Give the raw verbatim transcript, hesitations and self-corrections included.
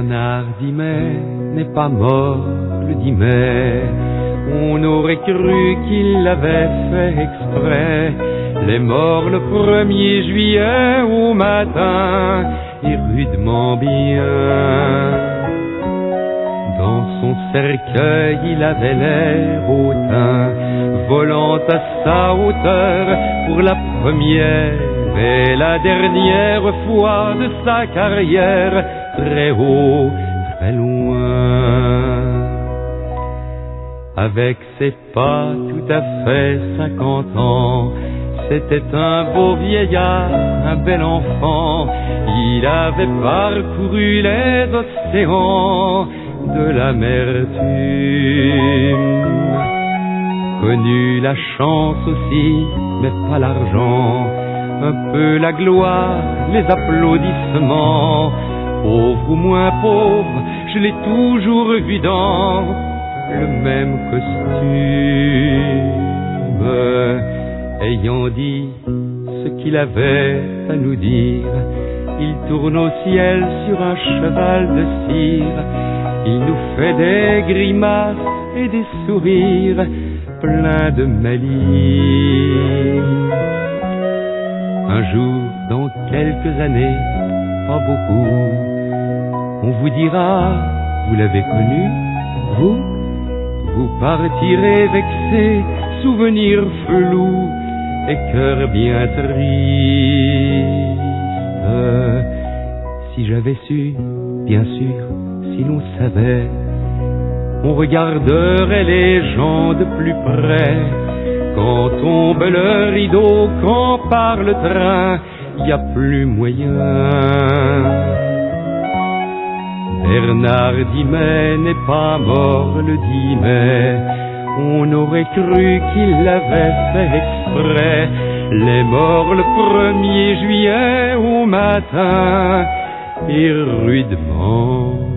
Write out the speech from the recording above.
Bernard Dimet n'est pas mort le dix mai. On aurait cru qu'il l'avait fait exprès. Les morts le premier juillet au matin, et rudement bien. Dans son cercueil il avait l'air hautain, volant à sa hauteur pour la première et la dernière fois de sa carrière, très haut, très loin. Avec ses pas tout à fait cinquante ans, c'était un beau vieillard, un bel enfant. Il avait parcouru les océans de l'amertume, connu la chance aussi, mais pas l'argent, un peu la gloire, les applaudissements. Pauvre ou moins pauvre, je l'ai toujours vu dans le même costume. Ayant dit ce qu'il avait à nous dire, il tourne au ciel sur un cheval de cire. Il nous fait des grimaces et des sourires pleins de malice. Un jour, dans quelques années, pas beaucoup, on vous dira, vous l'avez connu, vous, vous partirez vexé, souvenirs flous et cœur bien triste. Si j'avais su, bien sûr, si l'on savait, on regarderait les gens de plus près. Quand tombe le rideau, quand part le train, y a plus moyen. Bernard Dimet n'est pas mort le dix mai. On aurait cru qu'il l'avait fait exprès. Les morts le premier juillet au matin, et rudement